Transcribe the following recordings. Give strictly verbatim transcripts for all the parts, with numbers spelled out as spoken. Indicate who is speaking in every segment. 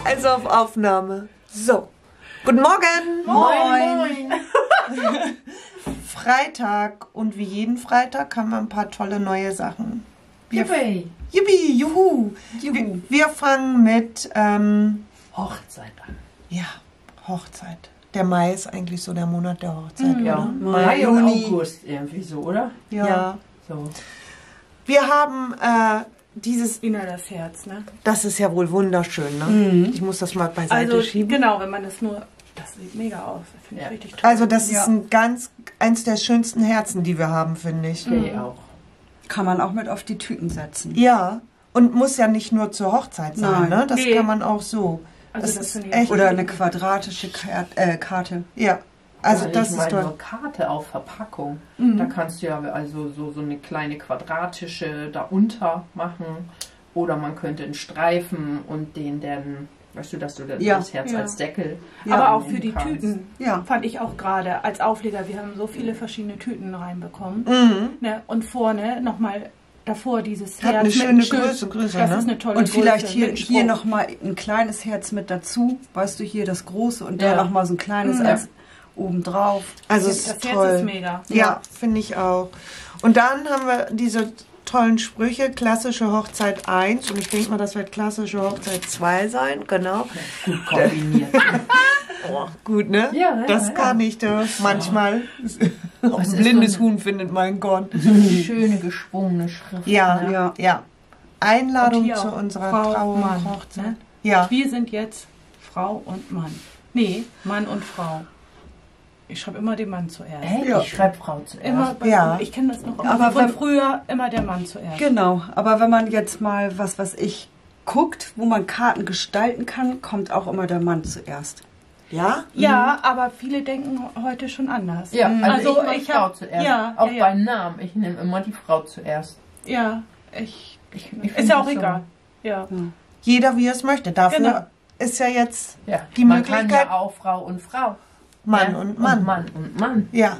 Speaker 1: Also auf Aufnahme. So. Guten Morgen.
Speaker 2: Moin. Moin.
Speaker 1: Freitag. Und wie jeden Freitag haben wir ein paar tolle neue Sachen.
Speaker 2: Yippie.
Speaker 1: Yippie, juhu.
Speaker 2: Juhu.
Speaker 1: Wir, wir fangen mit ähm,
Speaker 2: Hochzeit an.
Speaker 1: ja, Hochzeit. Der Mai ist eigentlich so der Monat der Hochzeit,
Speaker 2: Ja,
Speaker 1: oder?
Speaker 2: Mai und August irgendwie so, oder?
Speaker 1: Ja. ja.
Speaker 2: So.
Speaker 1: Wir haben äh, dieses,
Speaker 3: Ina, das Herz, ne?
Speaker 1: das ist ja wohl wunderschön, ne?
Speaker 2: Mhm.
Speaker 1: Ich muss das mal beiseite
Speaker 3: Also,
Speaker 1: schieben.
Speaker 3: genau, wenn man das nur, das sieht mega aus. Das finde ich
Speaker 2: Ja.
Speaker 3: richtig toll.
Speaker 1: Also das
Speaker 3: ja.
Speaker 1: ist ein ganz, eins der schönsten Herzen, die wir haben, finde ich.
Speaker 2: Okay, mhm. auch.
Speaker 4: Kann man auch mit auf die Tüten setzen.
Speaker 1: Ja, und muss ja nicht nur zur Hochzeit sein,
Speaker 4: Nein.
Speaker 1: ne? Das
Speaker 3: Nee.
Speaker 1: kann man auch so.
Speaker 3: Also
Speaker 1: das,
Speaker 3: das
Speaker 1: ist
Speaker 3: finde ich
Speaker 1: echt.
Speaker 4: Oder eine quadratische Karte. Äh, Karte.
Speaker 1: Ja, also
Speaker 2: Ja,
Speaker 1: das
Speaker 2: ich
Speaker 1: ist
Speaker 2: meine,
Speaker 1: toll.
Speaker 2: so eine Karte auf Verpackung.
Speaker 3: Mhm.
Speaker 2: Da kannst du ja also so, so eine kleine quadratische darunter machen. Oder man könnte einen Streifen und den dann, weißt du, dass du das,
Speaker 4: Ja.
Speaker 2: das Herz
Speaker 3: Ja.
Speaker 2: als Deckel.
Speaker 3: Aber
Speaker 4: Ja,
Speaker 3: auch für die
Speaker 2: kannst.
Speaker 3: Tüten,
Speaker 4: Ja.
Speaker 3: fand ich auch gerade als Aufleger, wir haben so viele verschiedene Tüten reinbekommen.
Speaker 1: Mhm.
Speaker 3: Ne? Und vorne nochmal davor dieses
Speaker 1: Hat
Speaker 3: Herz
Speaker 1: eine
Speaker 3: mit
Speaker 1: schöne
Speaker 3: einem Schild.
Speaker 1: Größe, Größe,
Speaker 3: Das
Speaker 1: ne?
Speaker 3: ist eine tolle
Speaker 4: Und vielleicht
Speaker 3: Größe,
Speaker 4: hier,
Speaker 3: mit einem
Speaker 4: hier
Speaker 3: Spruch.
Speaker 4: nochmal ein kleines Herz mit dazu. Weißt du, hier das große und da
Speaker 2: Ja.
Speaker 4: nochmal so ein kleines
Speaker 3: Mhm.
Speaker 4: als obendrauf.
Speaker 1: Also
Speaker 3: Das
Speaker 1: es ist
Speaker 3: Herz
Speaker 1: toll.
Speaker 3: ist mega.
Speaker 1: Ja, finde ich auch. Und dann haben wir diese tollen Sprüche, klassische Hochzeit eins und ich denke mal, das wird klassische Hochzeit zwei sein, genau.
Speaker 2: Gut kombiniert.
Speaker 1: Oh, gut, ne?
Speaker 2: Ja, ja,
Speaker 1: das
Speaker 2: ja.
Speaker 1: kann ich doch. Manchmal. Auch
Speaker 2: Es
Speaker 1: ein
Speaker 2: ist
Speaker 1: blindes
Speaker 2: so ein-
Speaker 1: Huhn findet mein Gott.
Speaker 2: So eine schöne geschwungene Schrift.
Speaker 1: Ja,
Speaker 2: Ne?
Speaker 4: Ja.
Speaker 1: ja. Einladung
Speaker 3: Und hier
Speaker 1: zu
Speaker 3: auch
Speaker 1: unserer
Speaker 3: Frau,
Speaker 1: Trauung,
Speaker 3: Mann,
Speaker 1: Hochzeit.
Speaker 3: ne?
Speaker 1: Ja.
Speaker 3: Wir sind jetzt Frau und Mann. Nee, Mann und Frau. Ich schreibe immer den Mann zuerst.
Speaker 2: Hey,
Speaker 4: Ja.
Speaker 2: ich schreibe Frau zuerst.
Speaker 3: Immer bei,
Speaker 1: Ja.
Speaker 3: Ich kenne das noch immer
Speaker 4: Aber
Speaker 3: von
Speaker 4: wenn-
Speaker 3: früher, immer der Mann zuerst.
Speaker 4: Genau. Aber wenn man jetzt mal, was was ich, guckt, wo man Karten gestalten kann, kommt auch immer der Mann zuerst.
Speaker 1: Ja?
Speaker 3: Ja, aber viele denken heute schon anders.
Speaker 2: Ja, also,
Speaker 3: Also,
Speaker 2: ich, mach
Speaker 3: ich
Speaker 2: Frau
Speaker 3: hab-
Speaker 2: zuerst.
Speaker 3: ja,
Speaker 2: auch
Speaker 3: ja, ja.
Speaker 2: beim Namen. Ich nehme immer die Frau zuerst.
Speaker 3: Ja, ich,
Speaker 2: Ich, ich
Speaker 3: ist
Speaker 2: find
Speaker 3: ja auch
Speaker 2: das so.
Speaker 3: egal. Ja.
Speaker 1: Jeder wie er es möchte. Dafür
Speaker 3: Genau.
Speaker 1: ist ja jetzt
Speaker 2: Ja.
Speaker 1: Die
Speaker 2: Man
Speaker 1: Möglichkeit-
Speaker 2: kann ja auch Frau und Frau.
Speaker 1: Mann
Speaker 2: Ja,
Speaker 1: und Mann.
Speaker 2: Und Mann und Mann.
Speaker 1: Ja.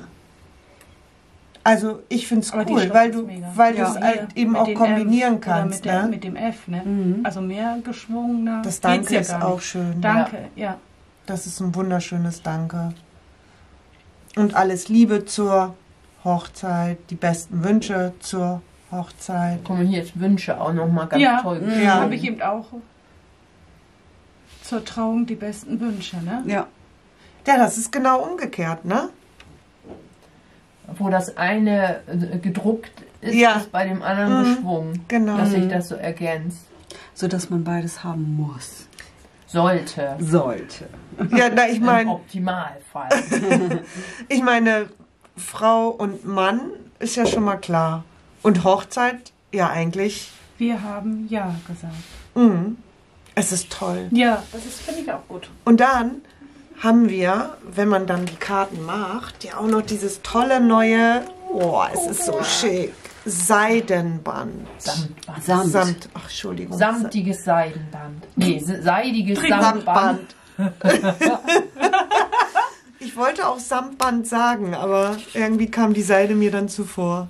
Speaker 1: Also ich finde es
Speaker 3: Aber die
Speaker 1: cool,
Speaker 3: Schrift
Speaker 1: weil
Speaker 3: ist
Speaker 1: du,
Speaker 3: mega.
Speaker 1: weil
Speaker 4: Ja.
Speaker 1: du es halt
Speaker 3: Hier,
Speaker 1: eben
Speaker 3: mit
Speaker 1: auch
Speaker 3: den
Speaker 1: kombinieren
Speaker 3: F oder
Speaker 1: kannst.
Speaker 3: Mit, der,
Speaker 1: Ne?
Speaker 3: mit dem F, ne?
Speaker 4: Mhm.
Speaker 3: Also mehr geschwungener.
Speaker 1: Das
Speaker 3: geht's
Speaker 1: Danke
Speaker 3: ja
Speaker 1: ist
Speaker 3: gar
Speaker 1: auch
Speaker 3: nicht.
Speaker 1: schön.
Speaker 3: Danke, ja.
Speaker 1: Das ist ein wunderschönes Danke. Und alles Liebe zur Hochzeit, die besten Wünsche zur Hochzeit.
Speaker 2: Guck mal, hier ist Wünsche auch nochmal ganz
Speaker 3: Ja.
Speaker 2: toll.
Speaker 4: Mhm.
Speaker 1: Ja.
Speaker 3: Habe ich eben auch zur Trauung die besten Wünsche, ne?
Speaker 4: Ja.
Speaker 1: Ja, das ist genau umgekehrt, ne?
Speaker 2: Wo das eine äh, gedruckt ist,
Speaker 1: Ja.
Speaker 2: ist bei dem anderen
Speaker 1: Mhm.
Speaker 2: geschwungen.
Speaker 1: Genau.
Speaker 2: Dass sich das so ergänzt.
Speaker 4: So dass man beides haben muss.
Speaker 2: Sollte.
Speaker 4: Sollte.
Speaker 1: Ja, na, ich
Speaker 2: Im
Speaker 1: meine,
Speaker 2: Optimalfall.
Speaker 1: ich meine, Frau und Mann ist ja schon mal klar. Und Hochzeit, ja eigentlich,
Speaker 3: Wir haben Ja gesagt.
Speaker 1: mh, es ist toll.
Speaker 3: Ja, das ist, finde ich auch gut.
Speaker 1: Und dann haben wir, wenn man dann die Karten macht, ja auch noch dieses tolle neue, oh, es ist so schick, Seidenband.
Speaker 2: Samtband.
Speaker 4: Samt.
Speaker 1: Samt, ach, Entschuldigung.
Speaker 2: Samtiges Seidenband. Nee, se- seidiges
Speaker 1: Samtband.
Speaker 2: Samtband.
Speaker 1: Ich wollte auch Samtband sagen, aber irgendwie kam die Seide mir dann zuvor.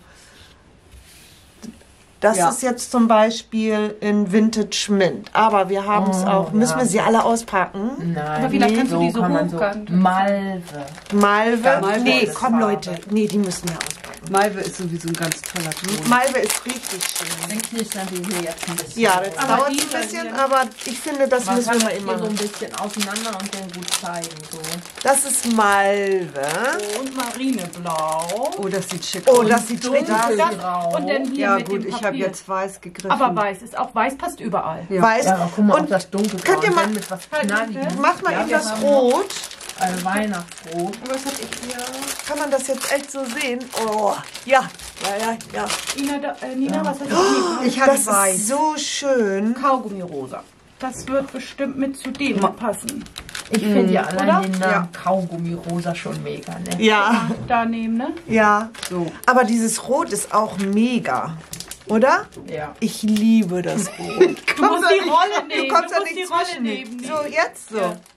Speaker 1: Das
Speaker 4: Ja.
Speaker 1: ist jetzt zum Beispiel in Vintage Mint. Aber wir haben es
Speaker 2: Oh,
Speaker 1: auch. Müssen
Speaker 2: ja.
Speaker 1: wir sie alle auspacken?
Speaker 2: Nein,
Speaker 3: Aber vielleicht kannst du die so
Speaker 2: kann man
Speaker 3: hochkant-
Speaker 2: Malve.
Speaker 1: Malve?
Speaker 4: Malve
Speaker 1: Nee,
Speaker 2: ist
Speaker 1: komm
Speaker 2: Farbe.
Speaker 1: Leute. Nee, die müssen wir auspacken.
Speaker 4: Malve ist sowieso ein ganz toller Ton.
Speaker 1: Malve ist richtig schön.
Speaker 2: Dann knistern wir hier jetzt ein bisschen.
Speaker 1: Ja, das
Speaker 3: Aber
Speaker 1: dauert
Speaker 3: die
Speaker 1: ein bisschen,
Speaker 3: hier-
Speaker 1: aber ich finde, das
Speaker 2: Man
Speaker 1: müssen
Speaker 2: kann
Speaker 1: wir
Speaker 2: das
Speaker 1: immer
Speaker 2: hier so ein
Speaker 1: machen.
Speaker 2: bisschen auseinander und dann gut zeigen. So.
Speaker 1: Das ist Malve.
Speaker 3: Und Marineblau.
Speaker 4: Oh, das sieht schick
Speaker 1: Oh,
Speaker 4: aus.
Speaker 1: das sieht richtig
Speaker 2: Dunkelgrau.
Speaker 3: Und dann hier
Speaker 4: Ja
Speaker 3: mit
Speaker 4: gut,
Speaker 3: dem
Speaker 4: ich
Speaker 3: Papier.
Speaker 4: habe jetzt weiß gegriffen.
Speaker 3: Aber weiß ist auch weiß, passt überall.
Speaker 4: Ja.
Speaker 1: weiß.
Speaker 2: Ja, aber guck mal, auch
Speaker 1: Und
Speaker 2: das Dunkelgrau.
Speaker 1: könnt ihr
Speaker 2: und
Speaker 1: mal-
Speaker 2: dann mit was
Speaker 3: Halt,
Speaker 2: Knalligem.
Speaker 1: mach mal
Speaker 2: Ja,
Speaker 1: in
Speaker 2: wir
Speaker 1: das
Speaker 2: haben
Speaker 1: Rot.
Speaker 2: noch Ein Weihnachtsrot.
Speaker 1: Was hab ich hier? Kann man das jetzt echt so sehen? Oh, ja, ja, ja, ja.
Speaker 3: Ina, da, äh, Nina, was hast du?
Speaker 4: Ich habe
Speaker 1: Das
Speaker 4: weiß.
Speaker 1: ist so schön.
Speaker 3: Kaugummi-Rosa. Das wird bestimmt mit zu dem passen.
Speaker 2: Ich finde ja allein
Speaker 3: Oder?
Speaker 2: den Namen Kaugummi-Rosa schon mega, ne?
Speaker 1: Ja,
Speaker 3: Da nehmen, ne?
Speaker 1: ja.
Speaker 4: So.
Speaker 1: Aber dieses Rot ist auch mega, oder?
Speaker 2: Ja.
Speaker 1: Ich liebe das Rot.
Speaker 3: Du musst die Rolle nehmen.
Speaker 1: Du kommst ja
Speaker 3: musst
Speaker 1: nicht
Speaker 3: die Rolle
Speaker 1: zwischen.
Speaker 3: nehmen.
Speaker 1: So, jetzt so.
Speaker 3: Ja.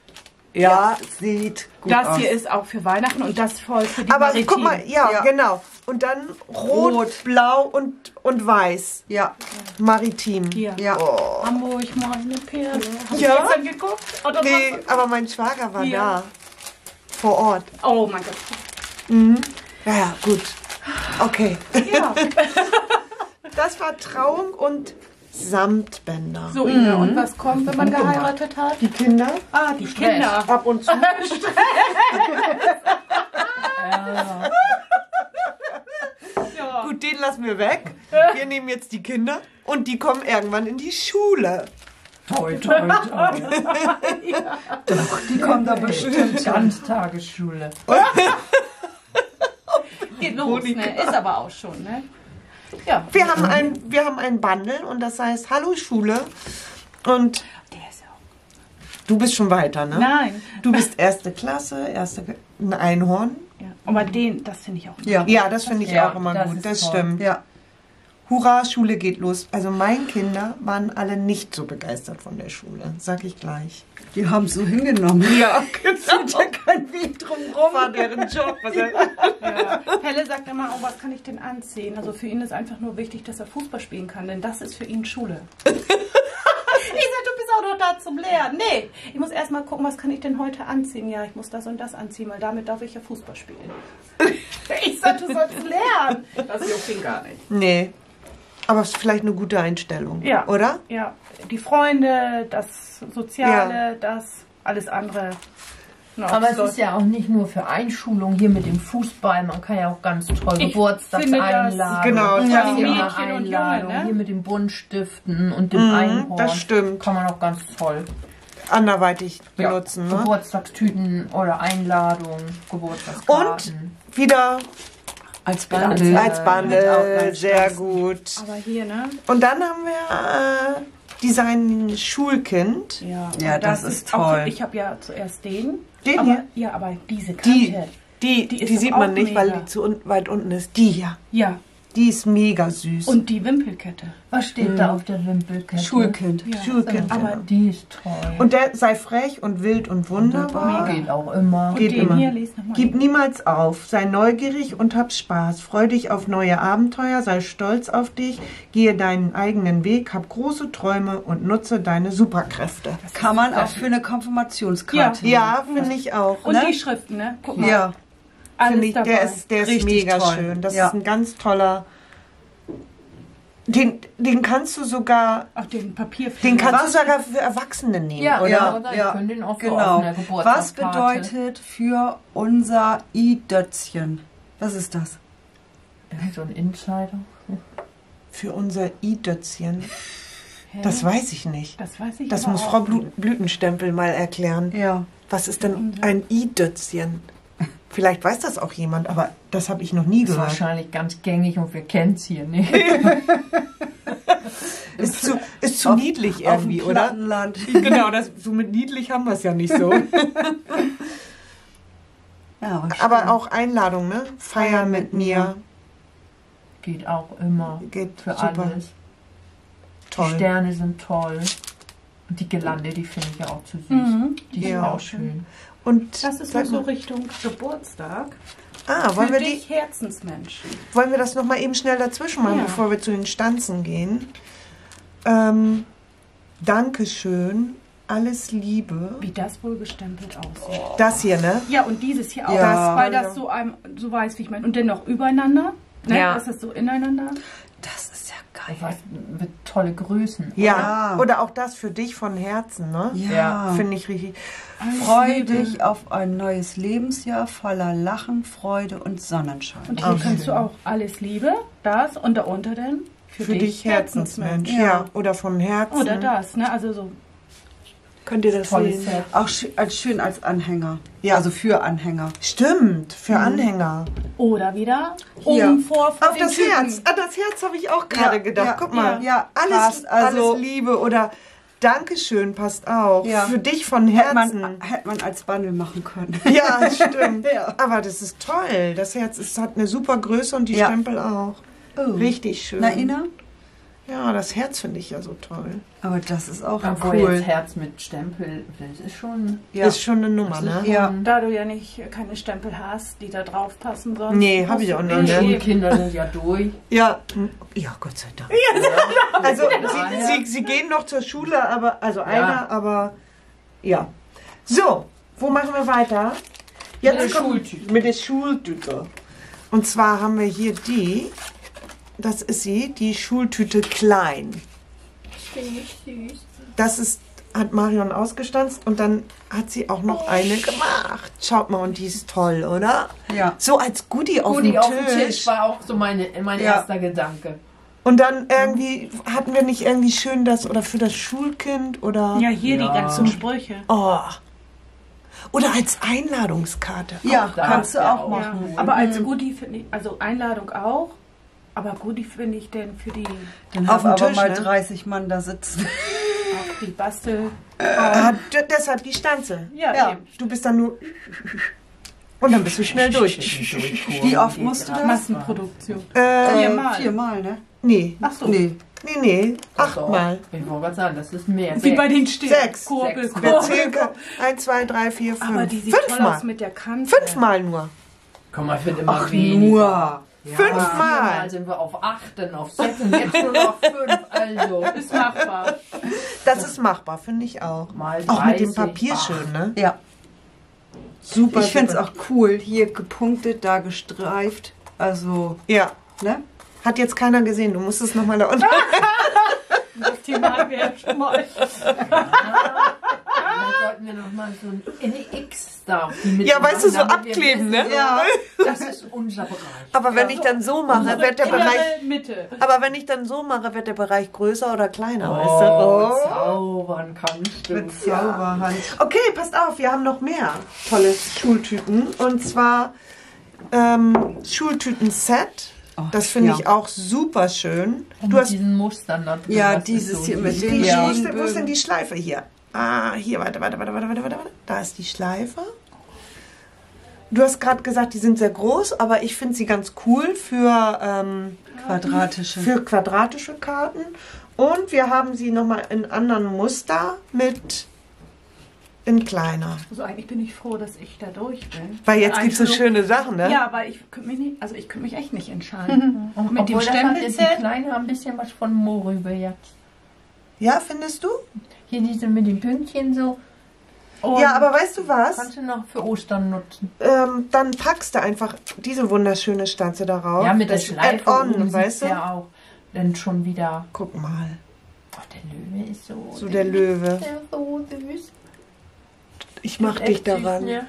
Speaker 1: Ja, sieht gut
Speaker 3: Das
Speaker 1: aus.
Speaker 3: hier ist auch für Weihnachten und das voll für die
Speaker 1: Aber
Speaker 3: Maritim.
Speaker 1: guck mal, ja,
Speaker 4: Ja.
Speaker 1: genau. Und dann rot,
Speaker 4: Rot.
Speaker 1: blau und, und weiß.
Speaker 4: Ja,
Speaker 1: Maritim.
Speaker 3: Hier.
Speaker 4: ja.
Speaker 3: Hamburg, meine Perle. Hast
Speaker 1: Ja.
Speaker 3: du gestern geguckt? Oh, das
Speaker 1: Nee,
Speaker 3: war
Speaker 1: aber mein Schwager war
Speaker 3: Hier.
Speaker 1: da. Vor Ort.
Speaker 3: so- oh mein Gott.
Speaker 1: Mhm. Ja, ja, gut. Okay.
Speaker 3: Ja.
Speaker 1: Das war Trauung und Samtbänder.
Speaker 3: So, Ina, und was kommt, wenn man geheiratet hat?
Speaker 1: Die Kinder
Speaker 3: Ah, die Kinder.
Speaker 1: ab und zu.
Speaker 3: Ja.
Speaker 1: Gut, den lassen wir weg. Wir nehmen jetzt die Kinder und die kommen irgendwann in die Schule.
Speaker 2: Toi, toi, toi.
Speaker 4: Die kommen da bestimmt.
Speaker 2: Ganztagesschule.
Speaker 3: Geht los, ne? Ist aber auch schon, ne? Ja.
Speaker 1: Wir haben ein, wir haben ein Bundle und das heißt Hallo Schule. Und
Speaker 3: Der ist ja auch.
Speaker 1: du bist schon weiter, ne?
Speaker 3: Nein.
Speaker 1: Du bist erste Klasse, erste ein Einhorn.
Speaker 3: Ja. Aber den, das finde ich auch.
Speaker 4: Ja,
Speaker 1: Ja, das finde ich
Speaker 2: Ja,
Speaker 1: auch immer
Speaker 2: das
Speaker 1: gut.
Speaker 2: ist
Speaker 1: Das
Speaker 2: toll.
Speaker 1: stimmt.
Speaker 4: ja.
Speaker 1: Hurra, Schule geht los. Also meine Kinder waren alle nicht so begeistert von der Schule, sag ich gleich.
Speaker 4: Die haben so hingenommen.
Speaker 1: Ja,
Speaker 4: Gibt ja kein Weg drum rum.
Speaker 1: war deren Job. Was er
Speaker 3: Ja. Pelle sagt immer, oh, was kann ich denn anziehen? Also für ihn ist einfach nur wichtig, dass er Fußball spielen kann, denn das ist für ihn Schule. Ich sag, du bist auch noch da zum Lernen. Nee, ich muss erst mal gucken, was kann ich denn heute anziehen? Ja, ich muss das und das anziehen, weil damit darf ich ja Fußball spielen. Ich sag, du sollst lernen. Das juckt ihn gar nicht.
Speaker 1: Nee. Aber es ist vielleicht eine gute Einstellung,
Speaker 3: Ja.
Speaker 1: oder?
Speaker 3: Ja, die Freunde, das Soziale, das, alles andere. Na,
Speaker 2: Aber es
Speaker 3: so-
Speaker 2: ist ja auch nicht nur für Einschulung hier mit dem Fußball. Man kann ja auch ganz toll
Speaker 3: Ich finde das-
Speaker 2: Geburtstagseinladen.
Speaker 1: Genau,
Speaker 2: ja,
Speaker 1: das
Speaker 2: ja,
Speaker 1: ist
Speaker 3: Mädchen
Speaker 2: immer
Speaker 3: und Junge,
Speaker 2: Einladung.
Speaker 3: ne?
Speaker 2: Hier mit den Buntstiften und dem
Speaker 1: Mhm,
Speaker 2: Einhorn.
Speaker 1: das stimmt.
Speaker 2: Kann man auch ganz toll.
Speaker 1: Anderweitig benutzen,
Speaker 2: Ja,
Speaker 1: ne?
Speaker 2: Geburtstagstüten oder Einladungen, Geburtstagskarten.
Speaker 1: Und wieder
Speaker 4: Als
Speaker 2: Bundle.
Speaker 4: Bundle.
Speaker 1: als
Speaker 4: Mit
Speaker 1: Bundle,
Speaker 4: Outline
Speaker 1: sehr
Speaker 4: Straßen.
Speaker 1: gut.
Speaker 3: Aber hier, ne?
Speaker 1: Und dann haben wir äh, Design Schulkind.
Speaker 3: Ja,
Speaker 4: Ja,
Speaker 3: und
Speaker 4: das ist
Speaker 3: auch-
Speaker 4: toll.
Speaker 3: Ich habe ja zuerst den.
Speaker 1: Den
Speaker 3: aber,
Speaker 1: hier?
Speaker 3: Ja, aber diese Kante.
Speaker 1: Die, die,
Speaker 3: Die
Speaker 1: die,
Speaker 3: ist doch
Speaker 1: sieht man
Speaker 3: auch
Speaker 1: nicht, weil
Speaker 3: mega.
Speaker 1: die zu un weit unten ist. Die hier,
Speaker 3: Ja,
Speaker 1: die ist mega süß.
Speaker 3: und die Wimpelkette.
Speaker 2: Was steht da auf der Wimpelkette?
Speaker 4: Schulkind.
Speaker 3: Ja.
Speaker 1: Schulkind.
Speaker 3: Aber
Speaker 2: Die ist toll.
Speaker 1: Und der sei frech und wild und wunderbar.
Speaker 2: geht auch immer.
Speaker 3: und
Speaker 1: geht
Speaker 3: den
Speaker 1: immer.
Speaker 3: hier, lies nochmal.
Speaker 1: Gib niemals auf, sei neugierig und hab Spaß. Freu dich auf neue Abenteuer, sei stolz auf dich, gehe deinen eigenen Weg, hab große Träume und nutze deine Superkräfte.
Speaker 4: Kann man auch für eine Konfirmationskarte.
Speaker 1: Ja, finde ich auch.
Speaker 3: Und
Speaker 4: ne?
Speaker 3: die Schriften, ne? Guck mal.
Speaker 4: Ja.
Speaker 3: Alles
Speaker 1: Finde ich,
Speaker 3: dabei.
Speaker 1: der ist, der ist
Speaker 4: Richtig
Speaker 1: mega
Speaker 4: toll.
Speaker 1: schön. Das
Speaker 4: Ja.
Speaker 1: ist ein ganz toller. Den, den kannst du sogar,
Speaker 3: Auch den Papier.
Speaker 1: den kannst du sogar für Erwachsene nehmen,
Speaker 2: Ja,
Speaker 1: oder?
Speaker 2: ja,
Speaker 4: Ja,
Speaker 2: ich
Speaker 4: ja,
Speaker 2: könnte den auch so
Speaker 4: genau.
Speaker 2: auf einer
Speaker 4: Was
Speaker 2: Geburtstagskarte.
Speaker 4: bedeutet für unser I-Dötzchen? Was ist das?
Speaker 2: So ein Insider.
Speaker 1: Für unser I-Dötzchen.
Speaker 3: Hä?
Speaker 1: Das weiß ich nicht.
Speaker 3: Das weiß ich
Speaker 1: Das
Speaker 3: aber
Speaker 1: muss
Speaker 3: auch
Speaker 1: Frau
Speaker 3: nicht.
Speaker 1: Blu Blütenstempel mal erklären.
Speaker 4: Ja.
Speaker 1: Was ist denn ein I-Dötzchen? Vielleicht weiß das auch jemand, aber das habe ich noch nie
Speaker 2: Ist
Speaker 1: gehört.
Speaker 2: wahrscheinlich ganz gängig und wir kennen es hier nicht.
Speaker 1: Ist zu, ist zu
Speaker 4: Auf-
Speaker 1: niedlich
Speaker 4: Auf dem
Speaker 1: irgendwie, oder?
Speaker 4: Plattenland.
Speaker 1: Genau, das, so mit niedlich haben wir es ja nicht so.
Speaker 4: Ja,
Speaker 1: Aber auch Einladung, ne? Feier mit mir.
Speaker 2: Geht auch immer.
Speaker 1: Geht
Speaker 2: Für
Speaker 1: super.
Speaker 2: alles. Die
Speaker 1: Toll.
Speaker 2: Sterne sind toll. Und die Gelande, die finde ich ja auch zu süß.
Speaker 3: Mhm.
Speaker 2: Die sind
Speaker 1: Ja.
Speaker 2: auch schön.
Speaker 1: Und
Speaker 3: Das ist
Speaker 1: sag
Speaker 3: noch so
Speaker 1: mal,
Speaker 3: Richtung Geburtstag.
Speaker 1: ah, wollen
Speaker 3: Für
Speaker 1: wir,
Speaker 3: dich
Speaker 1: die,
Speaker 3: Herzensmensch.
Speaker 1: wollen wir das nochmal eben schnell dazwischen machen,
Speaker 3: Ja.
Speaker 1: bevor wir zu den Stanzen gehen? Ähm, Dankeschön, alles Liebe.
Speaker 3: Wie das wohl gestempelt aussieht.
Speaker 1: Das hier, ne?
Speaker 3: Ja, und dieses hier auch.
Speaker 4: Ja.
Speaker 3: weil das so, einem, so weiß, wie ich meine. Und dennoch übereinander. Ne?
Speaker 2: Ja.
Speaker 3: Das ist so ineinander.
Speaker 4: das ist ja
Speaker 2: Ich
Speaker 4: geil.
Speaker 2: weiß, mit tolle Größen.
Speaker 1: Ja.
Speaker 4: Ja.
Speaker 1: Oder auch das für dich von Herzen, ne?
Speaker 4: Ja.
Speaker 1: Finde ich richtig.
Speaker 4: Freu dich auf ein neues Lebensjahr voller Lachen, Freude und Sonnenschein.
Speaker 3: Und hier
Speaker 1: Auch
Speaker 3: kannst
Speaker 1: schön.
Speaker 3: du auch alles Liebe, das und darunter denn für,
Speaker 1: Für dich Herzensmensch.
Speaker 4: Ja.
Speaker 1: Ja. Oder vom Herzen.
Speaker 3: Oder das, ne? Also so.
Speaker 1: Könnt ihr das
Speaker 2: Tolles
Speaker 1: sehen?
Speaker 2: Set.
Speaker 4: Auch schön als, schön als Anhänger.
Speaker 1: Ja.
Speaker 4: Also für Anhänger.
Speaker 1: Stimmt, für Anhänger.
Speaker 3: Oder wieder
Speaker 4: Hier.
Speaker 3: oben vor, vor
Speaker 1: Auf
Speaker 3: den
Speaker 1: das
Speaker 3: Typen.
Speaker 1: Herz. An das Herz habe ich auch gerade
Speaker 4: Ja,
Speaker 1: gedacht.
Speaker 4: ja,
Speaker 1: Guck mal.
Speaker 4: ja.
Speaker 1: alles,
Speaker 4: Passt, also-
Speaker 1: alles Liebe oder Dankeschön passt auch.
Speaker 4: Ja.
Speaker 1: Für dich von
Speaker 4: Hätte
Speaker 1: Herzen.
Speaker 4: man, hätte man als Bundle machen können.
Speaker 1: Ja, stimmt.
Speaker 4: Ja.
Speaker 1: Aber das ist toll. Das Herz ist, hat eine super Größe und die
Speaker 4: Ja.
Speaker 1: Stempel auch.
Speaker 4: Oh.
Speaker 1: Richtig schön.
Speaker 4: Na, Ina?
Speaker 1: Ja, das Herz finde ich ja so toll.
Speaker 4: Aber das ist auch
Speaker 2: Obwohl
Speaker 4: cool.
Speaker 2: jetzt Herz mit Stempel, das ist schon...
Speaker 4: Ja.
Speaker 1: Ist schon eine Nummer,
Speaker 2: Das
Speaker 1: ne?
Speaker 2: ist
Speaker 4: Ja.
Speaker 2: schon-
Speaker 3: Da du ja nicht keine Stempel hast, die da drauf passen sonst.
Speaker 1: Nee, hab ich auch nicht,
Speaker 3: Nee,
Speaker 1: ne?
Speaker 3: eben.
Speaker 2: Schulkinder sind ja durch.
Speaker 1: Ja, ja, Gott sei Dank. Also sie, sie, sie gehen noch zur Schule, aber also einer, aber ja. So, wo machen wir weiter?
Speaker 2: Mit der
Speaker 1: kommt-
Speaker 2: Schultüte.
Speaker 1: Mit der Schultüte. Und zwar haben wir hier die, das ist sie, die Schultüte klein.
Speaker 2: Finde ich süß.
Speaker 1: Das ist, hat Marion ausgestanzt und dann hat sie auch noch eine gemacht. Schaut mal, und die ist toll, oder?
Speaker 4: Ja.
Speaker 1: So als Goodie auf
Speaker 2: Goodie
Speaker 1: dem
Speaker 2: auf dem
Speaker 1: Tisch.
Speaker 2: Tisch war auch so meine, mein
Speaker 4: Ja.
Speaker 2: erster Gedanke.
Speaker 1: Und dann irgendwie, hatten wir nicht irgendwie schön das, oder für das Schulkind, oder...
Speaker 3: Ja, hier
Speaker 2: Ja.
Speaker 3: die ganzen Sprüche.
Speaker 1: Oh. Oder als Einladungskarte.
Speaker 4: Ja,
Speaker 2: das
Speaker 4: kannst du
Speaker 2: wär
Speaker 4: auch
Speaker 2: auch
Speaker 4: machen.
Speaker 2: gut.
Speaker 3: Aber als Goodie finde ich, also Einladung auch, aber Goodie finde ich denn für die,
Speaker 4: Dann
Speaker 1: Auf
Speaker 4: haben
Speaker 1: dem
Speaker 4: aber
Speaker 1: Tisch,
Speaker 4: mal
Speaker 1: ne?
Speaker 4: dreißig Mann da sitzen.
Speaker 3: auch die Bastel.
Speaker 1: Ah, d- deshalb die Stanze.
Speaker 3: Ja,
Speaker 4: Ja.
Speaker 3: eben.
Speaker 1: Du bist dann nur... Und dann bist du schnell durch.
Speaker 4: Wie oft musst du das?
Speaker 3: Massenproduktion.
Speaker 1: Äh,
Speaker 3: Viermal.
Speaker 4: Viermal, ne?
Speaker 1: nee.
Speaker 3: Ach so.
Speaker 4: Nee.
Speaker 1: Nee, nee. Achtmal.
Speaker 2: Ich wollte gerade sagen, das ist mehr.
Speaker 3: Wie bei den Stehen.
Speaker 1: Sechs.
Speaker 3: Kurbel,
Speaker 2: Sechs.
Speaker 1: Wer
Speaker 3: Kurbel.
Speaker 1: zählen kann. Eins, zwei, drei, vier, fünf.
Speaker 3: Aber die sieht toll aus
Speaker 1: Fünfmal.
Speaker 3: mit der Kante.
Speaker 1: Fünfmal nur.
Speaker 2: Komm mal, ich finde immer
Speaker 4: Ach,
Speaker 2: weniger.
Speaker 4: nur.
Speaker 2: Ja,
Speaker 1: Fünfmal.
Speaker 2: viermal sind wir auf acht, dann auf sechs und jetzt nur noch fünf. Also,
Speaker 3: Ist machbar.
Speaker 1: Das ist machbar, finde ich auch.
Speaker 2: mal
Speaker 1: Auch mit dem
Speaker 2: dreißig.
Speaker 1: Papier
Speaker 2: Ach,
Speaker 1: schön, ne?
Speaker 4: Ja.
Speaker 1: Super.
Speaker 4: Ich finde es
Speaker 1: super.
Speaker 4: auch cool. Hier gepunktet, da gestreift. Also,
Speaker 1: Ja.
Speaker 4: ne?
Speaker 1: Hat jetzt keiner gesehen. Du musst es nochmal da unten.
Speaker 3: Das Thema haben wir ja schon mal.
Speaker 2: Dann sollten wir noch mal so ein N X da auf die Mitte
Speaker 1: Ja, weißt du, so
Speaker 2: machen, damit wir
Speaker 1: abkleben,
Speaker 2: wissen,
Speaker 1: ne?
Speaker 4: Ja.
Speaker 2: Das ist unser Bereich.
Speaker 1: Aber wenn ich dann so mache, wird der Bereich...
Speaker 3: Innere Mitte.
Speaker 1: Aber wenn ich dann so mache, wird der Bereich größer oder kleiner, weißt
Speaker 2: Oh,
Speaker 1: du?
Speaker 2: zaubern kannst du.
Speaker 4: Mit Zauberhand.
Speaker 1: Okay, passt auf, wir haben noch mehr tolle Schultüten. Und zwar ähm, Schultüten-Set.
Speaker 4: Oh,
Speaker 1: Das finde
Speaker 4: ja.
Speaker 1: ich auch super schön.
Speaker 2: Und
Speaker 1: Du
Speaker 2: mit
Speaker 1: hast
Speaker 2: diesen Mustern da drin.
Speaker 4: Ja,
Speaker 2: das ist
Speaker 4: dieses hier
Speaker 2: süß.
Speaker 4: mit
Speaker 1: die
Speaker 4: den
Speaker 1: ja.
Speaker 4: Ja.
Speaker 1: Wo ist denn
Speaker 4: Regenbögen.
Speaker 1: die Schleife hier? Ah, hier, warte, warte, warte, warte, warte, warte. Da ist die Schleife. Du hast gerade gesagt, die sind sehr groß, aber ich finde sie ganz cool für, ähm,
Speaker 4: Quadratische.
Speaker 1: für quadratische Karten. Und wir haben sie nochmal in anderen Muster mit in kleiner.
Speaker 3: Also eigentlich bin ich froh, dass ich da durch bin.
Speaker 1: Weil jetzt gibt es so
Speaker 3: Einfach
Speaker 1: schöne Sachen, ne?
Speaker 3: nur- Ja, aber ich könnte mich nicht, also ich könnte mich echt nicht entscheiden.
Speaker 2: Und
Speaker 3: Mit dem
Speaker 2: obwohl das hat jetzt
Speaker 3: Stempelset?
Speaker 2: die Kleine ein bisschen was von Morübe jetzt.
Speaker 1: Ja, findest du?
Speaker 2: Hier diese mit den Pünktchen so. Und
Speaker 1: Ja, aber weißt du was?
Speaker 2: kannst du noch für Ostern nutzen.
Speaker 1: Ähm, dann packst du einfach diese wunderschöne Stanze darauf.
Speaker 2: Ja, mit der
Speaker 1: Das
Speaker 2: Schleife
Speaker 1: Add-on,
Speaker 2: oben
Speaker 1: weißt
Speaker 2: sieht's
Speaker 1: du?
Speaker 2: ja auch dann schon wieder.
Speaker 1: Guck mal,
Speaker 2: Ach, der Löwe ist so.
Speaker 1: so der Löwe.
Speaker 2: Der ist so süß.
Speaker 1: Ich mach dich
Speaker 2: Echt süß,
Speaker 1: daran.
Speaker 2: ne?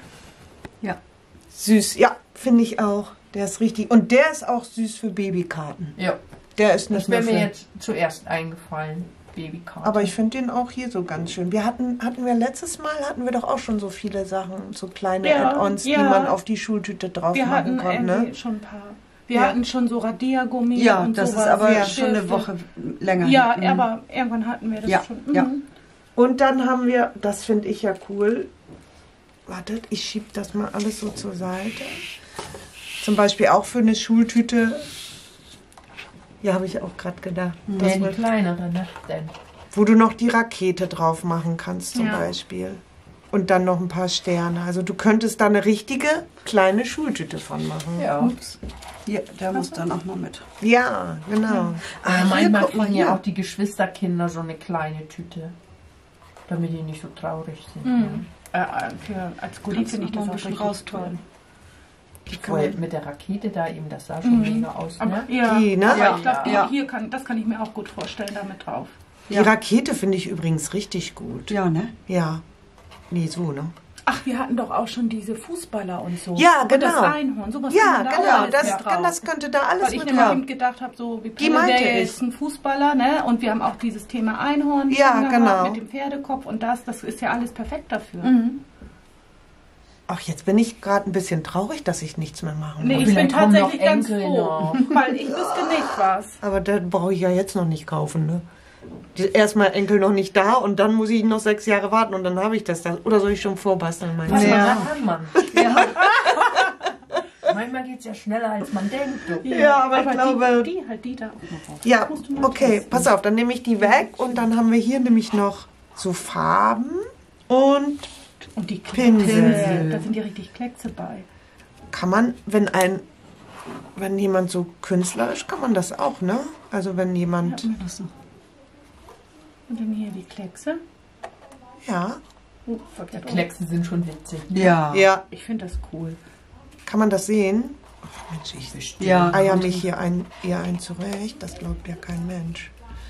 Speaker 1: Süß, ja, finde ich auch. Der ist richtig. Und der ist auch süß für Babykarten.
Speaker 2: Ja,
Speaker 1: Der ist
Speaker 2: das
Speaker 1: nicht
Speaker 2: wäre
Speaker 1: nur
Speaker 2: mir
Speaker 1: für...
Speaker 2: jetzt zuerst eingefallen. Babykarte.
Speaker 1: Aber ich finde den auch hier so ganz schön. Wir hatten, hatten wir letztes Mal, hatten wir doch auch schon so viele Sachen, so kleine
Speaker 3: Ja,
Speaker 1: Add-ons,
Speaker 3: ja.
Speaker 1: die man auf die Schultüte drauf
Speaker 3: Wir
Speaker 1: machen
Speaker 3: hatten
Speaker 1: konnte.
Speaker 3: irgendwie
Speaker 1: Ne?
Speaker 3: schon ein paar. Wir
Speaker 1: Ja.
Speaker 3: hatten schon so Radiergummi
Speaker 4: Ja,
Speaker 3: und
Speaker 4: das
Speaker 3: sowas.
Speaker 4: ist aber
Speaker 1: Ja.
Speaker 4: schon eine Woche länger.
Speaker 3: Ja,
Speaker 4: her. Mhm.
Speaker 3: aber irgendwann hatten wir das
Speaker 4: Ja,
Speaker 3: schon.
Speaker 4: ja.
Speaker 3: Mhm.
Speaker 1: Und dann haben wir, das finde ich ja cool, wartet, ich schiebe das mal alles so zur Seite. Zum Beispiel auch für eine Schultüte. Ja, habe ich auch gerade gedacht.
Speaker 2: Ja,
Speaker 1: Das
Speaker 2: die
Speaker 1: wird,
Speaker 2: kleinere, ne? Denn.
Speaker 1: wo du noch die Rakete drauf machen kannst zum
Speaker 3: Ja.
Speaker 1: Beispiel. Und dann noch ein paar Sterne. Also du könntest da eine richtige kleine Schultüte von machen.
Speaker 2: Ja.
Speaker 4: Ups. Hier, der muss dann auch noch mit.
Speaker 1: Ja, genau.
Speaker 2: Aber
Speaker 4: Ah, hier,
Speaker 2: manchmal
Speaker 4: guck mal
Speaker 2: kriegen ja
Speaker 4: hier.
Speaker 2: auch die Geschwisterkinder so eine kleine Tüte. Damit die nicht so traurig sind.
Speaker 3: Mhm. Äh, äh, für, als Goodie
Speaker 4: Kannst
Speaker 3: finde ich
Speaker 4: du noch
Speaker 3: das
Speaker 4: mal ein
Speaker 3: auch
Speaker 4: bisschen
Speaker 3: richtig
Speaker 4: raustun.
Speaker 3: toll.
Speaker 1: Die kann
Speaker 2: Vorher
Speaker 1: man,
Speaker 2: mit der Rakete da eben, das sah schon
Speaker 3: Mhm.
Speaker 2: mega aus,
Speaker 3: Aber,
Speaker 2: ne?
Speaker 3: ja,
Speaker 1: Die, ne?
Speaker 3: aber
Speaker 4: Ja.
Speaker 3: ich glaube,
Speaker 4: Ja.
Speaker 3: hier kann, das kann ich mir auch gut vorstellen, damit drauf.
Speaker 1: die
Speaker 4: Ja.
Speaker 1: Rakete finde ich übrigens richtig gut.
Speaker 4: Ja, ne?
Speaker 1: Ja. Nee, so, ne?
Speaker 3: Ach, wir hatten doch auch schon diese Fußballer und so.
Speaker 1: Ja,
Speaker 3: Und
Speaker 1: genau.
Speaker 3: das Einhorn, sowas
Speaker 1: Ja,
Speaker 3: kann man da
Speaker 1: genau.
Speaker 3: auch alles
Speaker 1: Das,
Speaker 3: mit drauf.
Speaker 1: das könnte da alles
Speaker 3: Weil ich
Speaker 1: mit
Speaker 3: immer
Speaker 1: drauf.
Speaker 3: eben gedacht habe, so wie
Speaker 1: Die
Speaker 3: Pelle
Speaker 1: meinte
Speaker 3: wäre
Speaker 1: ich.
Speaker 3: jetzt ein Fußballer, ne? Und wir haben auch dieses Thema Einhorn
Speaker 1: Ja,
Speaker 3: schon gehabt
Speaker 1: genau.
Speaker 3: mit dem Pferdekopf und das, das ist ja alles perfekt dafür.
Speaker 1: Mhm. Ach, jetzt bin ich gerade ein bisschen traurig, dass ich nichts mehr machen
Speaker 3: Nee,
Speaker 1: muss.
Speaker 3: ich bin
Speaker 2: Vielleicht kommen
Speaker 3: tatsächlich
Speaker 2: noch
Speaker 3: ganz
Speaker 2: Enkel
Speaker 3: froh,
Speaker 2: noch.
Speaker 3: weil ich wüsste nicht was.
Speaker 1: Aber das brauche ich ja jetzt noch nicht kaufen, ne? Die- Erstmal Enkel noch nicht da und dann muss ich noch sechs Jahre warten und dann habe ich das dann. Oder soll ich schon vorbasteln, meinst
Speaker 2: Was
Speaker 1: du?
Speaker 4: Ja.
Speaker 2: man hat man. Manchmal geht es ja schneller, als man denkt. Du.
Speaker 1: Ja, aber ich glaube-
Speaker 3: Die, die halt, die da auch noch drauf.
Speaker 1: Ja,
Speaker 3: Musst du mal
Speaker 1: okay,
Speaker 3: testen.
Speaker 1: pass auf, dann nehme ich die weg und dann haben wir hier nämlich noch so Farben und
Speaker 3: Und die
Speaker 1: Pinsel.
Speaker 3: Kleckse, da sind ja richtig Kleckse bei.
Speaker 1: kann man, wenn ein, wenn jemand so Künstler ist, kann man das auch, ne? Also wenn
Speaker 3: Ja,
Speaker 1: jemand,
Speaker 3: immer das so. Und dann hier die Kleckse.
Speaker 1: ja,
Speaker 3: Oh,
Speaker 2: Ja,
Speaker 3: verkehrt rum.
Speaker 2: Kleckse sind schon witzig.
Speaker 4: Ja.
Speaker 1: ja,
Speaker 3: Ich finde das cool.
Speaker 1: kann man das sehen? Oh, Mensch, ich
Speaker 4: Ja.
Speaker 1: eier mich hier ein, eher ein zurecht, das glaubt ja kein Mensch.